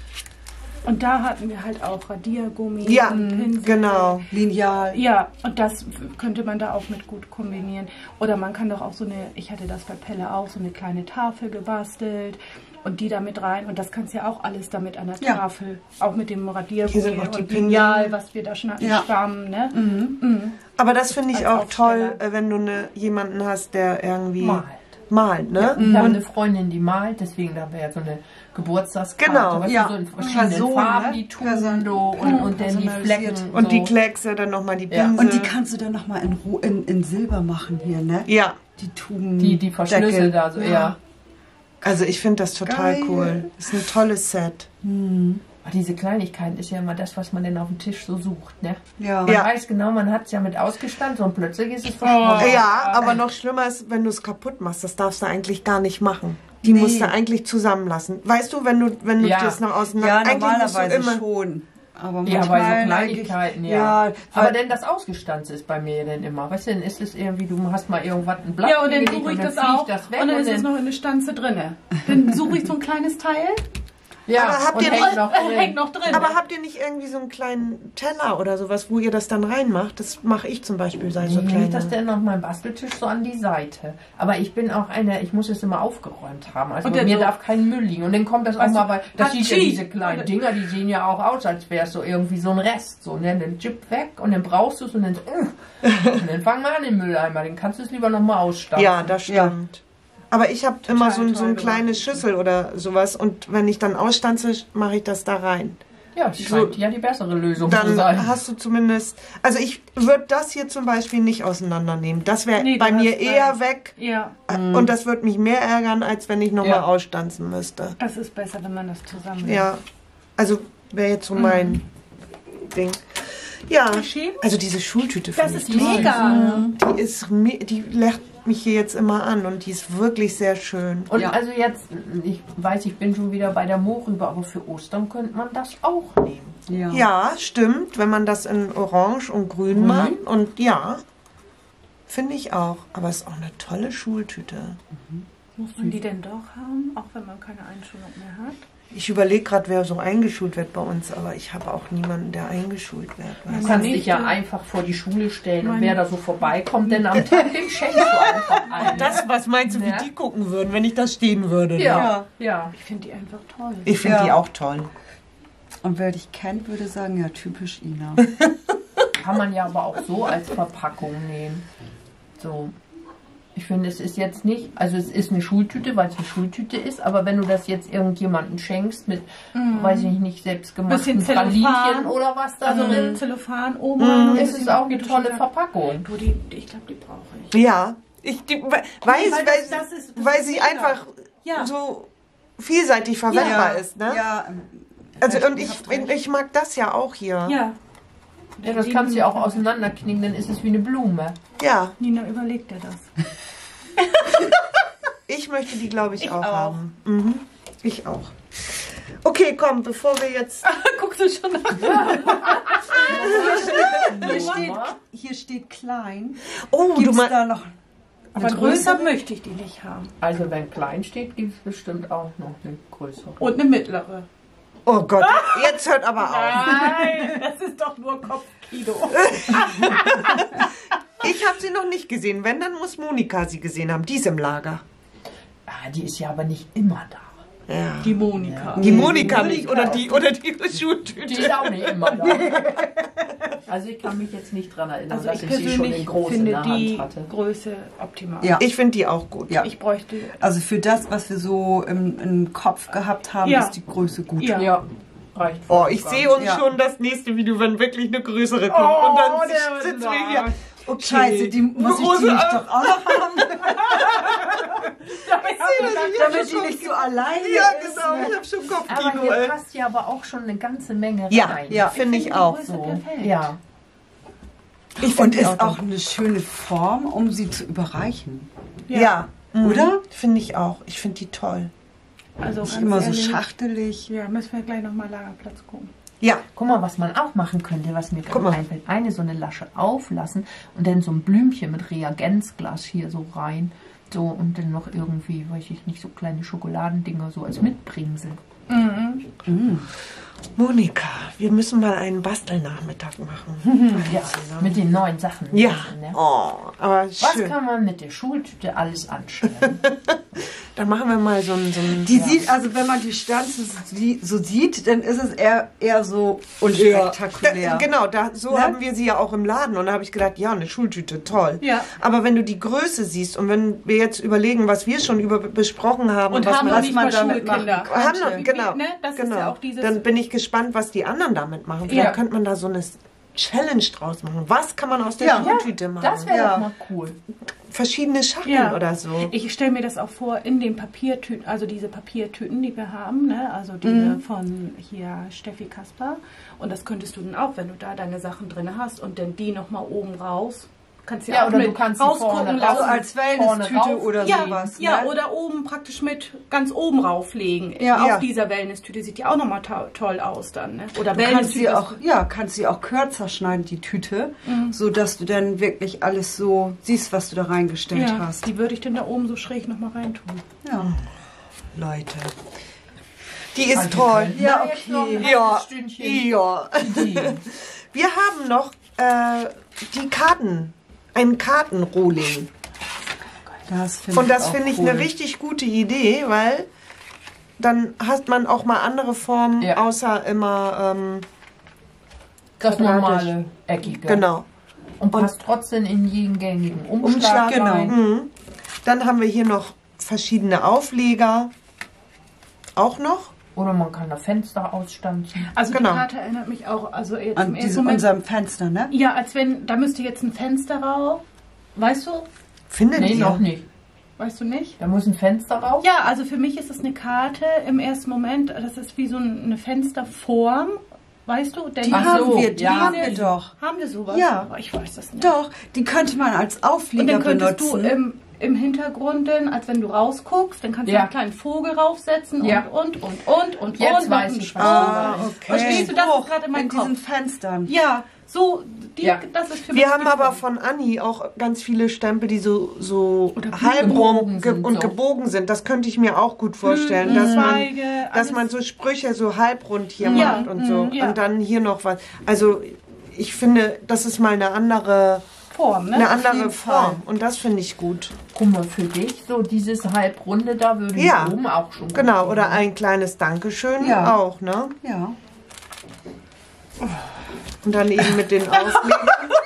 Speaker 3: Und da hatten wir halt auch Radiergummi
Speaker 1: Ja,
Speaker 3: und Pinsel.
Speaker 1: genau.
Speaker 4: Lineal.
Speaker 3: Ja, und das könnte man da auch mit gut kombinieren. Oder man kann doch auch so eine, ich hatte das bei Pelle auch, so eine kleine Tafel gebastelt und die da mit rein. Und das kannst du ja auch alles damit an der
Speaker 4: Ja.
Speaker 3: Tafel. Auch mit dem
Speaker 1: Hier sind
Speaker 3: Radiergummi
Speaker 1: noch die
Speaker 3: und
Speaker 1: Pinsel.
Speaker 3: Lineal, was wir da schon hatten,
Speaker 4: Ja.
Speaker 3: Schwamm, ne?
Speaker 4: Mhm.
Speaker 3: Mhm.
Speaker 1: Aber das finde ich
Speaker 3: Als
Speaker 1: auch toll,
Speaker 3: Aufsteller.
Speaker 1: äh, wenn du ne, jemanden hast, der irgendwie
Speaker 2: Malt.
Speaker 1: malt, ne?
Speaker 2: Ich habe eine Freundin, die malt, deswegen haben wir ja so eine Geburtstagskarte.
Speaker 1: Genau,
Speaker 2: weißt
Speaker 4: ja.
Speaker 2: du, so in verschiedenen
Speaker 4: Person,
Speaker 2: Farben,
Speaker 4: ne?
Speaker 2: die tun
Speaker 4: Person-
Speaker 2: du und, und dann die
Speaker 4: personalisiert.
Speaker 2: Flecken.
Speaker 1: Und
Speaker 2: so.
Speaker 1: die Kleckse, dann nochmal die
Speaker 2: Ja.
Speaker 1: Pinsel.
Speaker 4: Und die kannst du dann nochmal in, Ro- in, in Silber machen hier, ne?
Speaker 1: ja,
Speaker 4: Die Tuben.
Speaker 2: Die, die Verschlüsse
Speaker 4: Deckel.
Speaker 2: da so, ja.
Speaker 1: also ich finde das total
Speaker 4: Geil.
Speaker 1: cool. Ist ein tolles Set.
Speaker 2: Aber diese Kleinigkeiten ist ja immer das, was man denn auf dem Tisch so sucht, ne?
Speaker 4: Ja.
Speaker 2: Man
Speaker 1: Ja.
Speaker 2: weiß genau, man hat es ja mit ausgestanzt und plötzlich ist es verschwunden.
Speaker 1: Ja, aber noch schlimmer ist, wenn du es kaputt machst. Das darfst du eigentlich gar nicht machen. Die
Speaker 4: Nee.
Speaker 1: musst du eigentlich zusammenlassen. Weißt du, wenn du, wenn du
Speaker 2: Ja.
Speaker 1: das noch auseinander...
Speaker 4: Ja,
Speaker 1: eigentlich musst du
Speaker 4: normalerweise
Speaker 1: immer,
Speaker 4: schon. Aber
Speaker 2: Ja, bei so
Speaker 4: manchmal neige ich-
Speaker 2: Kleinigkeiten, ja.
Speaker 4: Ja,
Speaker 2: Aber
Speaker 4: weil-
Speaker 2: denn das ausgestanzt ist bei mir denn immer. Weißt du, dann ist es irgendwie, du hast mal irgendwas, ein Blatt
Speaker 3: Ja, und dann
Speaker 2: hingelegt
Speaker 3: suche ich
Speaker 2: und
Speaker 3: das
Speaker 2: dann fliegt
Speaker 3: auch.
Speaker 2: das weg
Speaker 3: und dann
Speaker 2: und
Speaker 3: ist es
Speaker 2: dann-
Speaker 3: noch in der Stanze drinne. Dann suche ich so ein kleines Teil
Speaker 2: Ja,
Speaker 1: Aber habt
Speaker 2: und
Speaker 1: ihr
Speaker 2: hängt
Speaker 1: nicht-
Speaker 2: noch
Speaker 3: und
Speaker 2: drin.
Speaker 3: hängt noch drin.
Speaker 1: aber habt ihr nicht irgendwie so einen kleinen Teller oder sowas, wo ihr das dann reinmacht? Das mache ich zum Beispiel, sei so
Speaker 2: So nehme ich das
Speaker 1: kleine.
Speaker 2: dann auf meinem Basteltisch so an die Seite. Aber ich bin auch eine, ich muss es immer aufgeräumt haben. Also
Speaker 3: Und
Speaker 2: bei
Speaker 3: dann
Speaker 2: mir
Speaker 3: so-
Speaker 2: darf kein Müll liegen. Und dann kommt das auch
Speaker 3: Weißt
Speaker 2: mal
Speaker 3: du,
Speaker 2: bei, das sieht ja
Speaker 3: Hatschi.
Speaker 2: diese kleinen Dinger, die sehen ja auch aus, als wäre es so irgendwie so ein Rest. So, ne? Dann chip weg und dann brauchst du es und dann so, uh, und dann fang mal an den Mülleimer. Den kannst du es lieber nochmal ausstatten.
Speaker 1: Ja, das
Speaker 4: Ja.
Speaker 1: stimmt. Aber ich habe immer so, ein- so eine
Speaker 3: toll
Speaker 1: kleine
Speaker 3: gemacht.
Speaker 1: Schüssel oder sowas und wenn ich dann ausstanze, mache ich das da rein.
Speaker 2: Ja, das scheint ja die bessere Lösung zu
Speaker 1: Dann
Speaker 2: sein.
Speaker 1: hast du zumindest... Also ich würde das hier zum Beispiel nicht auseinandernehmen. Das wäre
Speaker 3: Nee, du
Speaker 1: bei mir
Speaker 3: hast
Speaker 1: eher
Speaker 3: recht.
Speaker 1: weg
Speaker 3: Ja,
Speaker 1: und das würde mich mehr ärgern, als wenn ich nochmal
Speaker 2: Ja.
Speaker 1: ausstanzen müsste.
Speaker 3: das ist besser, wenn man das zusammen
Speaker 1: Ja, also wäre jetzt so mein Ding. Ja,
Speaker 3: Schön.
Speaker 1: also diese Schultüte
Speaker 3: Das
Speaker 1: finde
Speaker 3: ist
Speaker 1: ich toll.
Speaker 3: mega.
Speaker 1: Die ist, me- die lacht mich hier jetzt immer an und die ist wirklich sehr schön.
Speaker 2: Und
Speaker 4: Ja.
Speaker 2: also jetzt, ich weiß, ich bin schon wieder bei der Mohrrübe, aber für Ostern könnte man das auch nehmen.
Speaker 4: Ja.
Speaker 1: Ja, stimmt, wenn man das in Orange und Grün macht und ja, finde ich auch. Aber es ist auch eine tolle Schultüte.
Speaker 3: Muss man die denn doch haben, auch wenn man keine Einschulung mehr hat?
Speaker 1: Ich überlege gerade, wer so eingeschult wird bei uns, aber ich habe auch niemanden, der eingeschult wird.
Speaker 2: Du
Speaker 1: Weißt du?
Speaker 2: kannst
Speaker 3: nicht,
Speaker 2: dich ja
Speaker 3: du-
Speaker 2: einfach vor die Schule stellen und
Speaker 3: Meine-
Speaker 2: wer da so vorbeikommt, denn am Tag, dem schenkst du einfach ein.
Speaker 1: Das, was meinst du, wie
Speaker 2: Ja.
Speaker 1: die gucken würden, wenn ich da stehen würde? ne?
Speaker 2: ja, ja.
Speaker 3: Ich finde die einfach toll.
Speaker 1: Ich finde
Speaker 4: Ja.
Speaker 1: die auch toll.
Speaker 4: Und wer dich kennt, würde sagen, ja, typisch Ina.
Speaker 2: Kann man ja aber auch so als Verpackung nehmen. So. Ich finde, es ist jetzt nicht, also es ist eine Schultüte, weil es eine Schultüte ist, aber wenn du das jetzt irgendjemandem schenkst mit, weiß ich nicht, selbstgemachten
Speaker 3: Bisschen Zellophan.
Speaker 2: Pralinchen oder was da
Speaker 3: Also
Speaker 2: drin,
Speaker 3: mit Zellophan, Oma.
Speaker 2: ist es auch eine tolle Verpackung.
Speaker 3: Du, die, ich glaube, die brauche ich.
Speaker 1: Ja, ich die, weiß,
Speaker 3: weil
Speaker 1: weil,
Speaker 3: das- das ist- das
Speaker 1: weil
Speaker 3: ist
Speaker 1: sie
Speaker 3: mega.
Speaker 1: einfach
Speaker 3: Ja.
Speaker 1: so vielseitig verwendbar ist. Ne?
Speaker 4: Ja, ähm,
Speaker 1: Also
Speaker 4: ja,
Speaker 1: und
Speaker 4: ihr
Speaker 1: ich,
Speaker 4: habt recht.
Speaker 1: ich mag das ja auch hier.
Speaker 3: Ja.
Speaker 2: Ja, das kannst du ja auch auseinanderknicken, dann ist es wie eine Blume.
Speaker 1: Ja,
Speaker 3: Nina, überleg dir das.
Speaker 1: ich möchte die, glaube ich,
Speaker 3: Ich
Speaker 1: auch,
Speaker 3: auch.
Speaker 1: haben. Mhm. Ich auch. Okay, komm, bevor wir jetzt...
Speaker 3: Guckst du schon nach?
Speaker 4: Hier steht, hier steht klein.
Speaker 1: Oh, du
Speaker 4: Gibt's
Speaker 1: meinst...
Speaker 4: da noch
Speaker 3: Aber größer möchte ich die nicht haben.
Speaker 2: Also wenn klein steht, gibt es bestimmt auch noch eine größere.
Speaker 3: Und eine mittlere.
Speaker 1: Oh Gott, jetzt hört aber auf.
Speaker 3: Nein, das ist doch nur Kopfkino.
Speaker 1: Ich habe sie noch nicht gesehen. Wenn, dann muss Monika sie gesehen haben. Die ist im Lager.
Speaker 2: Ah, die ist ja aber nicht immer da.
Speaker 1: Ja.
Speaker 3: Die Monika.
Speaker 1: Die Monika nicht. Oder die, oder die Schultüte.
Speaker 2: Die ist auch nicht immer da. Also ich kann mich jetzt nicht dran erinnern,
Speaker 3: Also
Speaker 2: dass
Speaker 3: ich
Speaker 2: ich sie schon in
Speaker 3: persönlich
Speaker 2: groß in
Speaker 3: finde
Speaker 2: der
Speaker 3: die
Speaker 2: Hand hatte.
Speaker 3: Größe optimal.
Speaker 4: Ja.
Speaker 1: Ich finde die auch gut.
Speaker 4: Ja.
Speaker 3: Ich bräuchte...
Speaker 4: Also für das, was wir so im, im Kopf gehabt haben,
Speaker 3: Ja.
Speaker 4: ist die Größe gut.
Speaker 3: Ja.
Speaker 2: Ja, reicht.
Speaker 1: Oh, ich sehe uns
Speaker 4: Ja.
Speaker 1: schon das nächste Video, wenn wirklich eine größere kommt.
Speaker 3: Oh,
Speaker 1: und dann
Speaker 3: der
Speaker 1: sitzen wir hier. Okay.
Speaker 4: Scheiße, die muss ich die nicht doch auch noch haben, damit die nicht so alleine
Speaker 1: Ja,
Speaker 4: ist.
Speaker 1: genau,
Speaker 4: Ne?
Speaker 1: ich habe schon
Speaker 2: Aber
Speaker 1: Kopfkino,
Speaker 2: hier
Speaker 1: ey.
Speaker 2: passt ja aber auch schon eine ganze Menge
Speaker 1: Ja,
Speaker 2: rein.
Speaker 1: ja, finde ich
Speaker 3: die
Speaker 1: auch.
Speaker 3: Größe
Speaker 2: So,
Speaker 3: perfekt.
Speaker 2: ja.
Speaker 1: Ich
Speaker 4: Und
Speaker 1: die
Speaker 4: ist auch
Speaker 1: toll.
Speaker 4: eine schöne Form, um sie zu überreichen.
Speaker 1: Ja, mhm.
Speaker 4: Oder?
Speaker 1: Finde ich auch. Ich finde die toll.
Speaker 3: Also
Speaker 4: Nicht
Speaker 3: ganz
Speaker 4: immer so
Speaker 3: ehrlich,
Speaker 4: schachtelig.
Speaker 3: Ja, müssen wir gleich nochmal Lagerplatz gucken.
Speaker 1: Ja,
Speaker 2: Guck mal, was man auch machen könnte, was mir
Speaker 1: Guck
Speaker 2: gerade
Speaker 1: mal.
Speaker 2: einfällt. Eine so eine Lasche auflassen und dann so ein Blümchen mit Reagenzglas hier so rein. So, und dann noch irgendwie, weiß ich nicht, so kleine Schokoladendinger so als Mitbringsel.
Speaker 1: Monika, wir müssen mal einen Bastelnachmittag machen.
Speaker 2: Ja, mit den neuen Sachen.
Speaker 1: Ja,
Speaker 2: Ne?
Speaker 1: oh, aber
Speaker 2: Was
Speaker 1: schön.
Speaker 2: kann man mit der Schultüte alles anstellen?
Speaker 1: Dann machen wir mal so ein... So ein
Speaker 4: Die sieht, also wenn man die Stanze so- so sieht, dann ist es eher, eher so unspektakulär.
Speaker 1: Da, genau, da, so
Speaker 4: Ne?
Speaker 1: haben wir sie ja auch im Laden. Und da habe ich gedacht, ja, eine Schultüte, toll.
Speaker 3: Ja.
Speaker 1: Aber wenn du die Größe siehst und wenn wir jetzt überlegen, was wir schon über, besprochen haben,
Speaker 3: Und
Speaker 1: was
Speaker 3: haben
Speaker 1: man,
Speaker 3: noch
Speaker 4: was
Speaker 3: nicht
Speaker 4: man
Speaker 3: mal
Speaker 4: damit
Speaker 3: Schulkinder.
Speaker 4: machen
Speaker 1: haben noch,
Speaker 4: könnte.
Speaker 1: genau,
Speaker 3: Ne? Das ist
Speaker 1: genau.
Speaker 3: ja auch dieses-
Speaker 1: Dann bin ich gespannt, was die anderen damit machen. Vielleicht
Speaker 2: Ja.
Speaker 1: könnte man da so eine Challenge draus machen. Was kann man aus der
Speaker 4: Ja.
Speaker 1: Schultüte machen?
Speaker 2: Das wäre
Speaker 4: Ja.
Speaker 2: doch mal cool.
Speaker 1: Verschiedene Schachteln
Speaker 3: Ja.
Speaker 1: oder so.
Speaker 3: Ich stelle mir das auch vor, in den Papiertüten, also diese Papiertüten, die wir haben, ne? Also diese von hier Steffi Kasper. Und das könntest du dann auch, wenn du da deine Sachen drin hast und dann die nochmal oben raus. Kannst ja,
Speaker 2: Ja,
Speaker 3: auch
Speaker 2: oder
Speaker 3: mit
Speaker 2: du kannst sie
Speaker 3: rausgucken
Speaker 2: vorne
Speaker 3: lassen.
Speaker 4: Also als Wellness-Tüte
Speaker 2: Vorne rauf.
Speaker 4: oder
Speaker 3: ja,
Speaker 4: sowas.
Speaker 3: ja,
Speaker 4: ne?
Speaker 3: oder oben praktisch mit ganz oben rauflegen.
Speaker 4: Ja.
Speaker 3: Auf
Speaker 1: Ja.
Speaker 3: dieser Wellness-Tüte sieht die auch nochmal to toll aus dann. Ne? Oder
Speaker 4: Du kannst sie
Speaker 3: Wellness-Tüte.
Speaker 4: auch, ja, kannst sie auch kürzer schneiden, die Tüte, so dass du dann wirklich alles so siehst, was du da reingestellt
Speaker 3: ja,
Speaker 4: hast.
Speaker 3: die würde ich dann da oben so schräg nochmal reintun.
Speaker 4: Ja.
Speaker 1: Leute. Die ist toll.
Speaker 2: Ja, jetzt noch ein
Speaker 1: Ja.
Speaker 2: halbes Stündchen
Speaker 1: Ja.
Speaker 2: Ideen.
Speaker 1: Wir haben noch äh, die Karten. Ein Kartenrohling.
Speaker 4: Das finde
Speaker 1: Und
Speaker 4: ich
Speaker 1: das
Speaker 4: auch
Speaker 1: finde ich
Speaker 4: cool.
Speaker 1: eine richtig gute Idee, weil dann hat man auch mal andere Formen,
Speaker 2: Ja.
Speaker 1: außer immer, ähm,
Speaker 2: Das
Speaker 1: Quadratisch.
Speaker 2: normale Eckige.
Speaker 1: genau.
Speaker 2: Und passt trotzdem in jeden gängigen Umschlag,
Speaker 1: Umschlag,
Speaker 4: genau.
Speaker 2: rein.
Speaker 1: Mhm. Dann haben wir hier noch verschiedene Aufleger. Auch noch.
Speaker 2: Oder man kann da Fenster ausstanzen.
Speaker 3: Also
Speaker 1: Genau.
Speaker 3: die Karte erinnert mich auch, also jetzt
Speaker 4: An
Speaker 3: im ersten
Speaker 4: diesem,
Speaker 3: Moment.
Speaker 4: unserem Fenster, ne?
Speaker 3: Ja, als wenn, da müsste jetzt ein Fenster rauf. Weißt du?
Speaker 1: Findet
Speaker 2: Nee,
Speaker 1: ihr?
Speaker 2: noch nicht.
Speaker 3: Weißt du nicht?
Speaker 2: Da muss ein Fenster rauf.
Speaker 3: Ja, also für mich ist es eine Karte im ersten Moment, das ist wie so eine Fensterform. Weißt du? Denn
Speaker 4: Die
Speaker 2: Ach
Speaker 4: haben
Speaker 2: so,
Speaker 4: wir, die
Speaker 2: ja.
Speaker 4: haben wir doch.
Speaker 3: Haben wir sowas?
Speaker 4: Ja.
Speaker 3: Aber ich weiß das nicht.
Speaker 4: Doch, die könnte man als
Speaker 3: Und
Speaker 4: Auflieger
Speaker 3: dann könntest
Speaker 4: benutzen.
Speaker 3: du im, im Hintergrund, dann, als wenn du rausguckst, dann kannst du
Speaker 2: Ja.
Speaker 3: einen kleinen Vogel raufsetzen
Speaker 2: Ja.
Speaker 3: und, und, und, und, und,
Speaker 2: Jetzt
Speaker 3: und.
Speaker 2: weiß
Speaker 3: und
Speaker 2: ich,
Speaker 3: einen
Speaker 2: was
Speaker 3: Sprung.
Speaker 2: du
Speaker 1: Ah,
Speaker 2: meinst.
Speaker 1: okay.
Speaker 3: Verstehst du, das ist gerade in meinem
Speaker 4: in
Speaker 3: Kopf.
Speaker 4: diesen Fenstern.
Speaker 3: Ja, so, die,
Speaker 2: Ja.
Speaker 3: das ist für
Speaker 1: Wir
Speaker 3: mich
Speaker 1: haben
Speaker 3: die
Speaker 1: aber
Speaker 3: Form.
Speaker 1: von Anni auch ganz viele Stempel, die so, so
Speaker 3: Oder
Speaker 1: halbrum
Speaker 2: gebogen
Speaker 1: ge
Speaker 2: sind,
Speaker 1: und
Speaker 2: so.
Speaker 1: gebogen sind. Das könnte ich mir auch gut vorstellen, dass, man,
Speaker 3: Zweige,
Speaker 1: dass
Speaker 3: alles.
Speaker 1: man so Sprüche so halbrund hier
Speaker 3: Ja,
Speaker 1: macht und so.
Speaker 3: mm, ja.
Speaker 1: Und dann hier noch was. Also ich finde, das ist mal eine andere,
Speaker 3: Form, ne?
Speaker 1: eine
Speaker 4: Auf
Speaker 1: andere
Speaker 4: jeden
Speaker 1: Form.
Speaker 4: Fall.
Speaker 1: Und das finde ich gut.
Speaker 2: Guck mal, für dich, so dieses Halbrunde da würde ich
Speaker 1: Ja.
Speaker 2: oben auch schon.
Speaker 1: Genau,
Speaker 2: gut
Speaker 1: oder
Speaker 2: finden.
Speaker 1: ein kleines Dankeschön
Speaker 4: Ja.
Speaker 1: auch, ne?
Speaker 4: Ja.
Speaker 1: Und dann eben mit den Auslegern.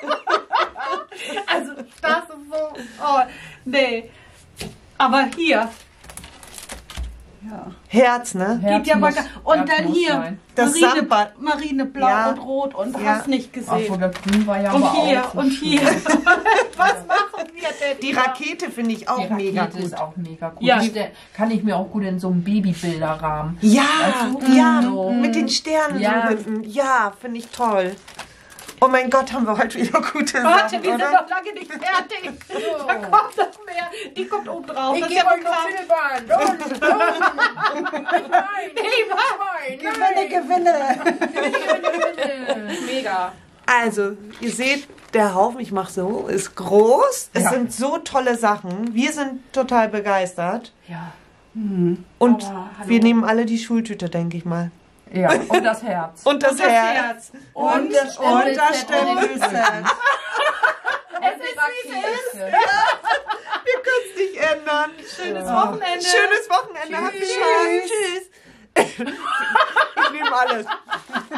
Speaker 3: Also, das ist so. Oh, nee. Aber hier.
Speaker 4: Ja.
Speaker 1: Herz, ne?
Speaker 2: Herz
Speaker 3: geht ja mal
Speaker 2: muss-
Speaker 3: gar, und
Speaker 2: Herz
Speaker 3: dann
Speaker 2: muss
Speaker 3: hier.
Speaker 2: sein.
Speaker 1: Das
Speaker 3: Marine,
Speaker 1: Sandbad.
Speaker 3: Marineblau
Speaker 1: Ja.
Speaker 3: und Rot und
Speaker 1: Ja.
Speaker 3: hast nicht
Speaker 2: Ach so,
Speaker 3: gesehen.
Speaker 2: das Grün war ja
Speaker 3: Und
Speaker 2: aber
Speaker 3: hier
Speaker 2: auch so
Speaker 3: und
Speaker 2: schön.
Speaker 3: hier. Was machen wir denn?
Speaker 1: Die
Speaker 3: da?
Speaker 1: Rakete finde ich auch
Speaker 2: Die Rakete
Speaker 1: mega gut.
Speaker 2: ist auch mega gut.
Speaker 3: Ja.
Speaker 2: Die ste- kann ich mir auch gut in so einem Babybilderrahmen.
Speaker 1: Ja,
Speaker 2: Weißt du?
Speaker 1: ja,
Speaker 2: So.
Speaker 1: mit den Sternen
Speaker 2: Ja.
Speaker 1: so hinten. Ja, finde ich toll. Oh mein Gott, haben wir heute wieder gute
Speaker 3: Warte,
Speaker 1: Sachen,
Speaker 3: wir sind
Speaker 1: oder?
Speaker 3: noch lange nicht fertig. Da kommt noch mehr. Die kommt oben drauf.
Speaker 2: Ich
Speaker 3: Das
Speaker 2: gebe
Speaker 3: ist ja
Speaker 2: euch noch
Speaker 3: bekannt.
Speaker 2: Silber. Nein, nein,
Speaker 4: Gewinne, Gewinne.
Speaker 3: Mega.
Speaker 1: Also, ihr seht, der Haufen, ich mache so, ist groß. Es
Speaker 2: Ja.
Speaker 1: sind so tolle Sachen. Wir sind total begeistert.
Speaker 3: Ja.
Speaker 1: Und
Speaker 3: Aber, hallo.
Speaker 1: wir nehmen alle die Schultüte, denke ich mal.
Speaker 2: Ja, und das Herz.
Speaker 1: Und das,
Speaker 3: Und das
Speaker 1: Herz.
Speaker 3: Herz.
Speaker 4: Und,
Speaker 2: Und
Speaker 4: das, und
Speaker 2: Stempelset
Speaker 4: das
Speaker 2: und
Speaker 4: Stempelset.
Speaker 2: Es ist Rakete.
Speaker 1: Wir können es nicht ändern.
Speaker 3: Schönes Wochenende.
Speaker 1: Schönes Wochenende. Habt
Speaker 2: Tschüss.
Speaker 1: Spaß. Tschüss. Ich nehme alles.